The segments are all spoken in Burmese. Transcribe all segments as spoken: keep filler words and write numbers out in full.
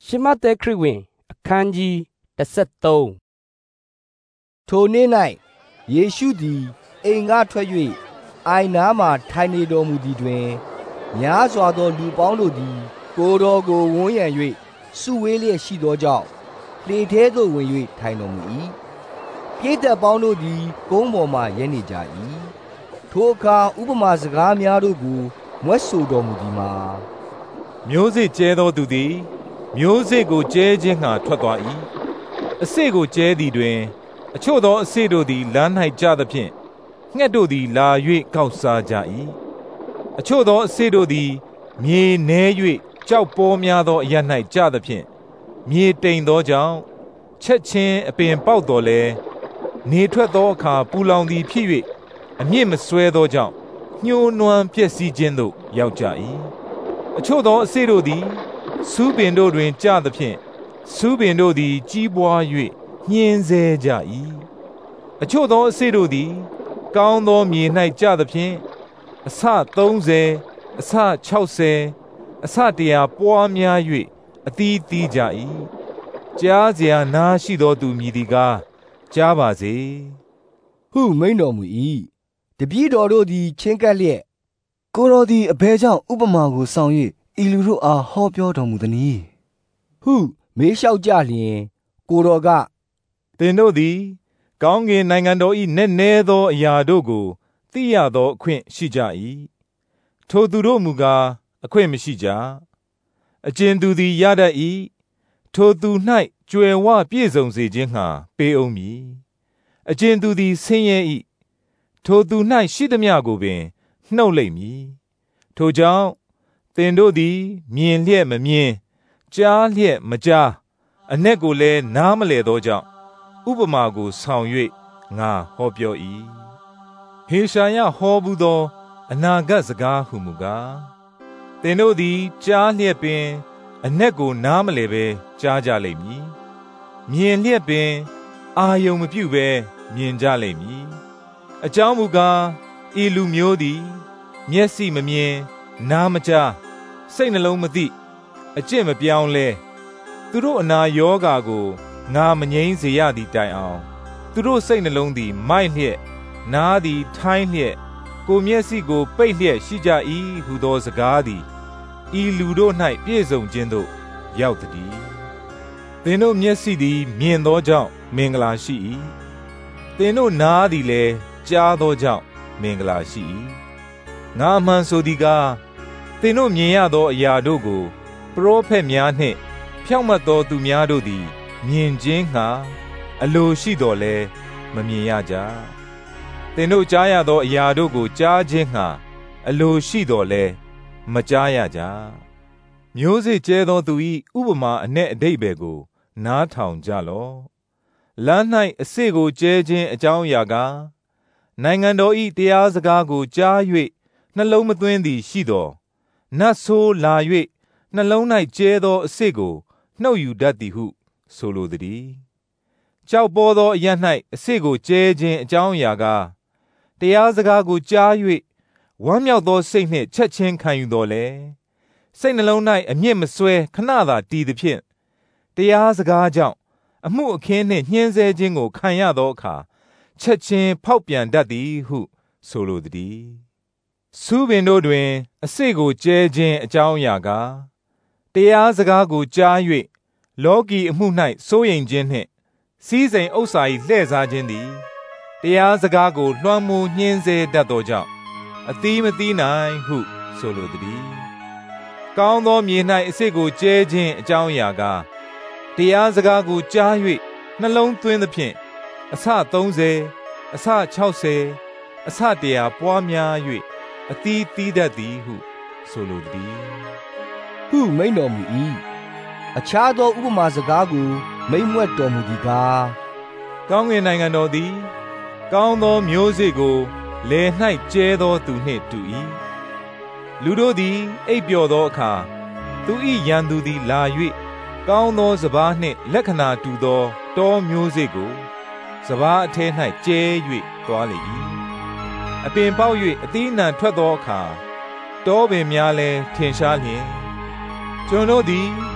ရှမဿဲခရစ်ဝင်အခန်းကြီးတစ်ဆယ့်သုံးထိုနေ့၌ယေရှုသည်အိမ်ကထွက်၍အိုင်နားမှထိုင်နေတော်မူသည်တွင်များစွာသောလူပေါင်းတို့သည်ကိုယ်တော်ကိုဝန်းရံ၍စုဝေးလျက်ရှိသောကြောင့်လှေထဲသို့ဝင်၍ထိုင်တော်မူ၏ပြည့်သက်ပေါင်းတို့သည်ကုန်းပေါ်မှရပ်နေကြ၏ထိုအခါဥပမာစကားများတို့ကိုမွဲ့ဆိုတော်မူသည်မှာမျိုးစေ့ကျဲသောသူသည်မျိုးစေ့ကိုကျဲခြင်းငှာထွက်သွား၏အစေ့ကိုကျဲသည်တွင်အချို့သောအစေ့တို့သည်လမ်း၌ကျသဖြင့်ငှက်တို့သည်လာ၍ကောက်စားကြ၏အချို့သောအစေ့တို့သည်မြေနည်း၍ကြောက်ပေါများသောအရပ်၌ကျသဖြင့်မြေတိမ်သောကြောင့်ချက်ချင်းအပင်ပေါက်တော်လဲနေထွက်သောအခါပူလောင်သည်ဖြစ်၍အမြင့်မဆွဲသောကြောင့်ညှိုးနွမ်းပျက်စီးခြင်းသို့ရောက်ကြ၏အချို့သောအစေ့တို့သည်စူးပင်တို့တွင်ကျသဖြင့်စူးပင်တို့သည်ကြီးပွား၍ညှင်းဆဲကြ၏အချို့သောအစေ့တို့သည်ကောင်းသောမြေ၌ကျသဖြင့်အဆသုံးဆယ်အဆခြောက်ဆယ်အဆတရာပွားများ၍အသီးသီးကြ၏ကြားစရာနားရှိသောသူမည်သည်ကားကြားပါစေဟုမိန့်တော်မူ၏တပည့်တော်တို့သည်ချင်းကပ်လျက်ကိုတော်သည်အဘယ်ကြောင့်ဥပမာကိုဆောင်၍ဤလူတို့အားဟောပြောတော်မူသနည်းဟုမေးလျှောက်ကြလျင်ကိုတော်ကသင်တို့သည်ကောင်းကင်နိုင်ငံတော်၏နက်နဲသောအရာတို့ကိုသိရသောအခွင့်ရှိကြ၏ထိုသူတို့မူကားအခွင့်မရှိကြအကျဉ်သူသည်ရတတ်၏ထိုသူ၌ကြွယ်ဝပြည့်စုံစေခြင်းငှာပေးအောင်မည်အကျဉ်သူသည်ဆင်းရဲ၏ထိုသူ၌ရှိသမျှကိုပင်နှုတ်လိမ့်မည်ထိုကြောင့်သင်တို့သည်မြင်လျက်မမြင်ကြားလျက်မကြားအနက်ကိုလည်းနားမလည်သောကြောင့်ဥပမာကိုဆောင်၍ငါဟောပြော၏ဟေရှာယဟောဘူးသောအနာဂတ်စကားဟုမူကားသင်တို့သည်ကြားလျက်ပင်အနက်ကိုနားမလည်ဘဲကြားကြလိမ့်မည်မြင်လျက်ပင်အာယုံမပြုဘဲမြင်ကြလိမ့်မည်အကြောင်းမူကားဤလူမျိုးသည်မျက်စိမမြင်နားမကြားစိတ်နှလုံးမသိအကျင့်မပြောင်းလဲသူတို့အနာယောဂါကိုငါမငြိမ်းစေရသည့်တိုင်အောင်သူတို့စိတ်နှလုံးသည်မိုက်လျက်နားသည်ထိုင်းလျက်ကိုမျက်စိကိုပိတ်လျက်ရှိကြ၏ဟုသောစကားသည်ဤလူတို့၌ပြည့်စုံခြင်းသို့ရောက်သည်သင်တို့မျက်စိသည်မြင်သောကြောင့်မင်္ဂလာရှိ၏သင်တို့နားသည်လည်းကြားသောကြောင့်မင်္ဂလာရှိ၏ငါမှန်ဆိုသည်ကားသင်တို့မြင်ရသောအရာတို့ကိုပရောဖက်များနှင့်ဖြောင့်မတ်သောသူများတို့သည်မြင်ခြင်းငှာအလိုရှိတော်လဲမမြင်ရကြသင်တို့ကြားရသောအရာတို့ကိုကြားခြင်းငှာအလိုရှိတော်လဲမကြားရကြမျိုးစေ့ကျဲသောသူ၏ဥပမာအ내အဓိပ္ပာယ်ကိုနားထောင်ကြလော့လမ်း၌အစေ့ကိုကျဲခြင်းအကြောင်းအရာကားနိုင်ငံတော်၏တရားစကားကိုကြား၍နှလုံးမသွင်းသည်ရှိသောနတ်ဆိုးလာ၍နှလုံး၌ကျဲသောအစေ့ကိုနှုတ်ယူတတ်သည်ဟုဆိုလိုသည်ကြောက်ပေါ်သောအရပ်၌အစေ့ကိုကျဲခြင်းအကြောင်းအရာကားတရားစကားကိုကြား၍ဝမ်းမြောက်သောစိတ်နှင့်ချက်ချင်းခံယူတော်လဲစိတ်နှလုံး၌အမြင့်မဆွဲခဏသာတည်သည်ဖြင့်တရားစကားကြောင့်အမှုအခင်းနှင့်ညှင်းဆဲခြင်းကိုခံရသောအခါချက်ချင်းဖောက်ပြန်တတ်သည်ဟုဆိုလိုသည်စူးပင်တို့တွင်အစေ့ကိုကျဲခြင်းအကြောင်းအရာကားတရားစကားကိုကြား၍လောကီအမှု၌စိုးရိမ်ခြင်းနှင့်စီးစိမ်ဥစ္စာ၏လှည့်စားခြင်းသည်တရားစကားကိုလွှမ်းမိုးညှင်းဆဲတတ်သောကြောင့်အသီးမသီးနိုင်ဟုဆိုလိုသည်ကောင်းသောမြေ၌အစေ့ကိုကျဲခြင်းအကြောင်းအရာကားတရားစကားကိုကြား၍နှလုံးသွင်းသဖြင့်အဆသုံးဆယ်အဆခြောက်ဆယ်အဆတရာပွားများ၍အသီးသီးတတ်သည်ဟုဆိုလိုသည်ဟုမိန့်တော်မူ၏အခြားသောဥပမာစကားကိုမိန့်မြွက်တော်မူသည်ကားကောင်းကင်နိုင်ငံတော်သည်ကောင်းသောမျိုးစေ့ကိုလယ်၌ကျဲသောသူနှင့်တူ၏လူတို့သည်အိပ်ပျော်သောအခါသူ၏ရန်သူသည်လာ၍ကောင်းသောစပါးနှင့်လက္ခဏာတူသောတောမျိုးစေ့ကိုစပါးအထဲ၌ကျဲ၍သွားလေ၏အပင်ပေါက်၍အသီးအနှံထွက်သောအခါတောပင်များလည်းထင်ရှားလျင်ကျွန်တို့သည်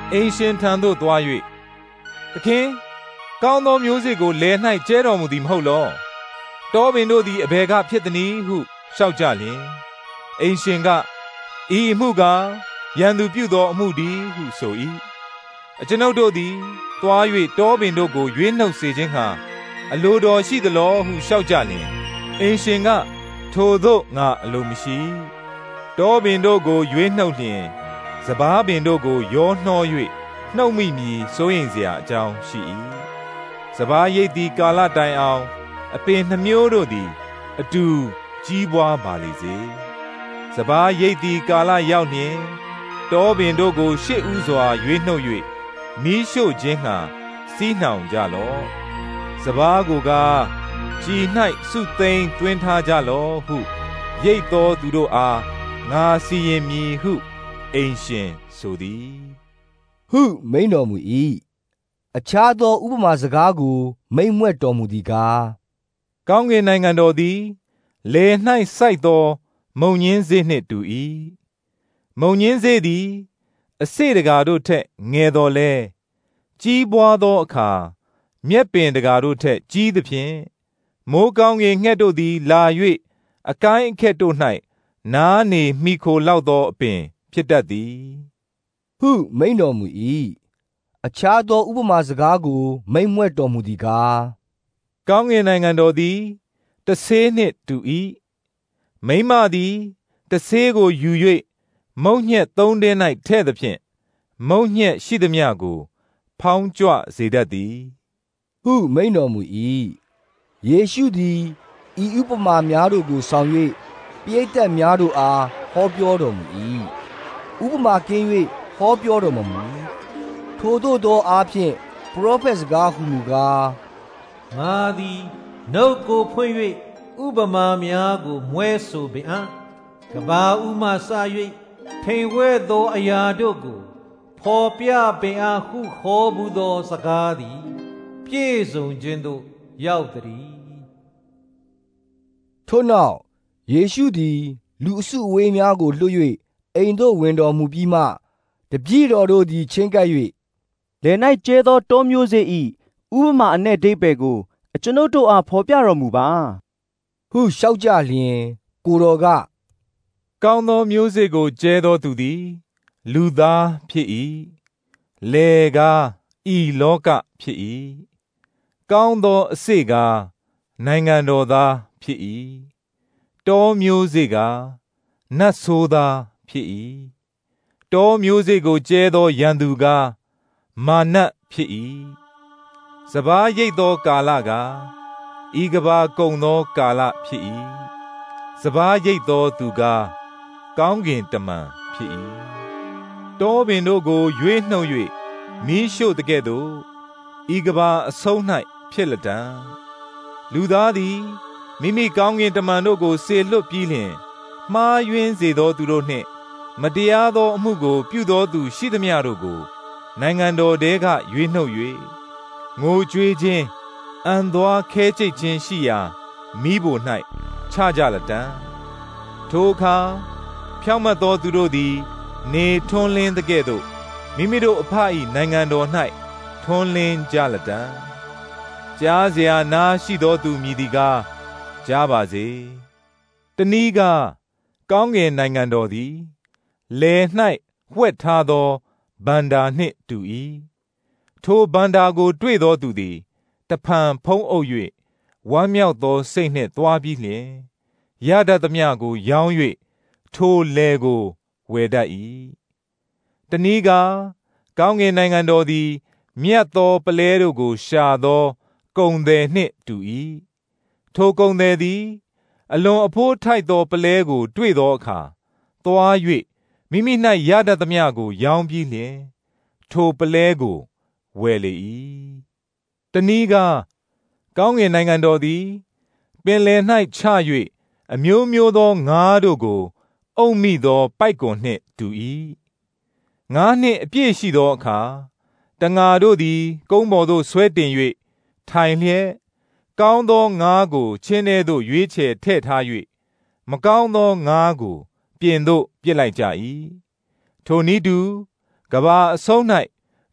အိမ်ရှင်ထံသို့သွား၍သခင်ကောင်းသောမျိုးစေ့ကိုလယ်၌ကျဲတော်မူသည်မဟုတ်လောတောပင်တို့သည်အဘယ်ကဖြစ်သနည်းဟုလျှောက်ကြလျင်အိမ်ရှင်ကဤအမှုကားရန်သူပြုသောအမှုတည်းဟုဆို၏အကျွန်ုပ်တို့သည်သွား၍တောပင်တို့ကိုရွေးနှုတ်စေခြင်းဟာအလိုတော်ရှိသလောဟုလျှောက်ကြလျင်အိမ်ရှင်ကထိုသို့ငါအလိုမရှိတောပင်တို့ကိုရွေးနှုတ်လျင်စပါးပင်တို့ကိုရောနှော၍နှုတ်မိမည်စိုးရိမ်เสียအကြောင်းရှိ၏စပါးရိတ်သည်ကာလတိုင်အောင်အပင်နှမျိုးတို့သည်အတူကြီးပွားပါလေစေစပါးရိတ်သည်ကာလရောက်လျင်တောပင်တို့ကိုရှေ့ဥစွာရွေးနှုတ်၍မီးရှို့ခြင်းငှာစီးနှောင်ကြလော့စပါးကိုကကြည်၌စုသိမ်းတွင်ထားကြလော့ဟုရိတ်သောသူတို့အားငါစီရင်မည်ဟုအိမ်ရှင်ဆိုသည်ဟုမိန်တော်မူ၏အခြားသောဥပမာစကားကိုမိန့်မြွက်တော်မူသည်ကားကောင်းကင်နိုင်ငံတော်သည်လယ်၌စိုက်သောမုံညင်းစေ့နှင့်တူ၏မုံညင်းစေ့သည်အစေ့တကာတို့ထက်ငယ်တော်လဲကြီးပွားသောအခါမြက်ပင်တကာတို့ထက်ကြီးသဖြင့်မိုးကောင်းကင်ငှက်တို့သည်လာ၍အကိုင်းအခက်တို့၌နားနေမိခိုလောက်သောအပင်ဖြစ်တတ်သည်ဟုမိန်တော်မူ၏အခြားသောဥပမာစကားကိုမိန့်မြွက်တော်မူသည်ကားကောင်းကင်နိုင်ငံတော်သည်တဆေးနှင့်တူ၏မိန်းမသည်တဆေးကိုယူ၍မုန့်ညက်သုံးတင်း၌ထည့်သဖြင့်မုန့်ညက်ရှိသမျှကိုဖောင်းကြွစေတတ်သည်ဟုမိန်တော်မူ၏ယေရှုသည်ဤဥပမာများတို့ကိုဆောင်၍ပရိသတ်များတို့အားဟောပြောတော်မူ၏ဥပမာကင်း၍ဟောပြောတော်မမူထိုသို့သောအားဖြင့်ပရောဖက်စကားဟုမူကားငါသည်နှုတ်ကိုဖွင့်၍ဥပမာများကိုမွဲဆိုပေအံ့ကဘာဥမှစ၍ထိန်ဝဲသောအရာတို့ကိုဖော်ပြပေအံ့ဟုဟောဘူးသောစကားသည်ပြည့်စုံခြင်းသို့ရောက်သည်ထို့နောက်ယေရှုသည်လူအစုအဝေးများကိုလွှတ်၍အိမ်သို့ဝင်တော်မူပြီးမှတပည့်တော်တို့သည်ချင်းကပ်၍လယ်၌ကျဲသောတောမျိုးစေ့၏ဥပမာအနက်အဓိပ္ပာယ်ကိုအကျွန်ုပ်တို့အားဖော်ပြတော်မူပါဟုလျှောက်ကြလျင်ကိုတော်ကကောင်းသောမျိုးစေ့ကိုကျဲသောသူသည်လူသားဖြစ်၏လယ်ကားဤလောကဖြစ်၏ကောင်းသောအစေ့ကားနိုင်ငံတော်သားဖြစ်၏တောမျိုးစေ့ကားနတ်ဆိုးသားဖြစ်၏တောမျိုးစေ့ကိုကျဲသောရန်သူကားမာနဖြစ်၏စပါးရိတ်သောကာလကားဤကဘာကုံသောကာလဖြစ်၏စပါးရိတ်သောသူကားကောင်းကင်တမန်ဖြစ်၏တောပင်တို့ကိုရွေးနှုတ်၍မီးရှို့တကဲ့သို့ဤကဘာအဆုံး၌ဖြစ်လက်တံလူသားသည်မိမိကောင်းကင်တမန်တို့ကိုစေလွတ်ပြီးလျှင်မှားယွင်းစေသောသူတို့နှင့်မတရားသောအမှုကိုပြုသောသူရှိသမျှတို့ကိုနိုင်ငံတော်ထဲကရွေးနှုတ်၍ငိုကြွေးခြင်းအံသွားခဲကြိတ်ခြင်းရှိရာမိဘ၌ချကြလက်တံထိုအခါဖြောင့်မတ်သောသူတို့သည်နေထွန်းလင်းတကဲ့သို့မိမိတို့အဖ၏နိုင်ငံတော်၌ထွန်းလင်းကြလက်တံကြားเสียနာရှိသောသူမည်သည်ကားကြားပါစေတနည်းကားကောင်းကင်နိုင်ငံတော်သည်လယ်၌ဝှက်ထားသောဗန္တာနှင့်တူ၏ထိုဗန္တာကိုတွေ့သောသူသည်တဖန်ဖုံးအုပ်၍ဝမ်းမြောက်သောစိတ်နှင့်သွားပြီးလျှင်ရတတ်သမျှကိုရောင်း၍ထိုလယ်ကိုဝယ်တတ်၏တနည်းကားကောင်းကင်နိုင်ငံတော်သည်မြတ်သောပလဲတို့ကိုရှာသောကုန်သည်နှင့်တူ၏ထိုကုန်သည်သည်အလွန်အဖိုးထိုက်သောပလဲကိုတွေ့သောအခါသွား၍မိမိ၌ရတတ်သမျှကိုရောင်းပြီးလျှင်ထိုပလဲကိုဝယ်လေ၏တနည်းကားကောင်းကင်နိုင်ငံတော်သည်ပင်လယ်၌ချ၍အမျိုးမျိုးသောငါးတို့ကိုအုပ်မိသောပိုက်ကွန်နှင့်တူ၏ငါးနှင့်အပြည့်ရှိသောအခါတငါတို့သည်ကုန်းပေါ်သို့ဆွဲတင်၍ထိုင်လျက်ကောင်းသောငါးကိုချင်းထဲသို့ရွေးချယ်ထည့်ထား၍မကောင်းသောငါးကိုပြင်သို့ပစ်လိုက်ကြ၏ထိုနည်းတူကဘာအဆုံး၌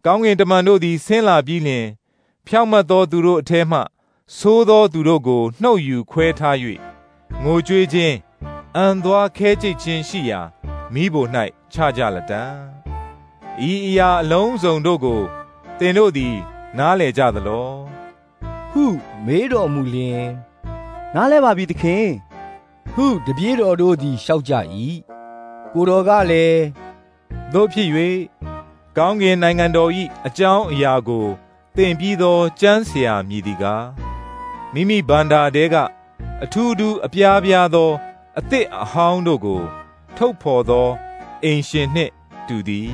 ကောင်းကင်တမန်တို့သည်ဆင်းလာပြီးလျှင်ဖြောင့်မတ်သောသူတို့အထဲမှဆိုးသောသူတို့ကိုနှုတ်ယူခွဲထား၍ငိုကြွေးခြင်းအံသွားခဲကြိတ်ခြင်းရှိရာမိဘ၌ချကြလတံဤအရာအလုံးစုံတို့ကိုသင်တို့သည်နားလည်ကြသလောဟုမေးတော်မူလျင်နားလဲပါပြီသခင်ဟုတပည့်တော်တို့သည်လျှောက်ကြ၏ကိုတော်ကလည်းသို့ဖြစ်၍ကောင်းကင်နိုင်ငံတော်၏အကြောင်းအရာကိုသင်ပြီးသောကျမ်းဆရာမည်သည်ကားမိမိဗန္ဒာတဲကအထူးထူးအပြားပြားသောအသစ်အဟောင်းတို့ကိုထုတ်ဖော်သောအိမ်ရှင်နှင့်တူသည်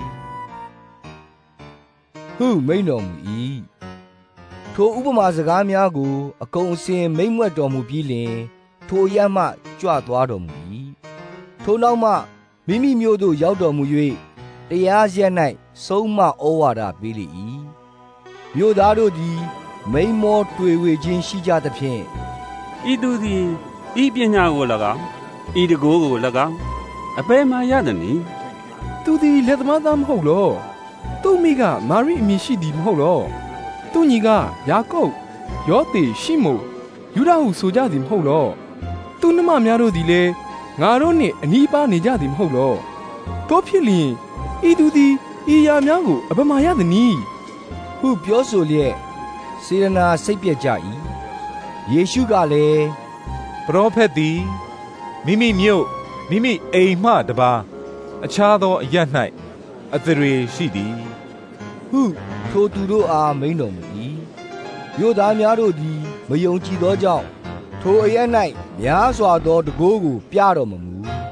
ဟုမိန့်တော်မူ၏ထိုဥပမာစကားများကိုအကုန်အစင်မိန့်မြွက်တော်မူပြီးလျှင်ထိုရမှကြွသွားတော်မူ၏ထိုနောက်မှမိမိမြို့သို့ရောက်တော်မူ၍တရားစရပ်၌ဆုံးမဩဝါဒပေးလေ၏မြို့သားတို့သည်မိန်မောတွေ့ဝေခြင်းရှိကြသဖြင့်ဤသူသည်ဤပညာကို၎င်းဤတကိုးကို၎င်းအဘယ်မှရသနည်းသူသည်လက်သမားသားမဟုတ်လောသူ့မိကမာရိအမည်ရှိသည်မဟုတ်လောသူညီကယာကုပ်ယောသေရှိမုန်ယူဒဟုဆိုကြသည်မဟုတ်လောသူနှမများတို့သည်လည်းငါတို့နှင့်အနီးပါးနေကြသည်မဟုတ်လောတို့ဖြစ်လျင်ဤသူသည်ဤရာများကိုအဘယ်မှရသနည်းဟုပြောဆိုလျက်စေရနာစိတ်ပြက်ကြ၏ယေရှုကလည်းပရောဖက်သည်မိမိမြို့မိမိအိမ်မှတပါးအခြားသောအရပ်၌အသရေရှိသည်ဟုထိုသူတို့အားမိန့်တော်မူ၏မြို့သားများတို့သည်မယုံကြည်သောကြောင့်ထိုအရပ်၌များစွာသောတကိုးကိုပြတော်မမူ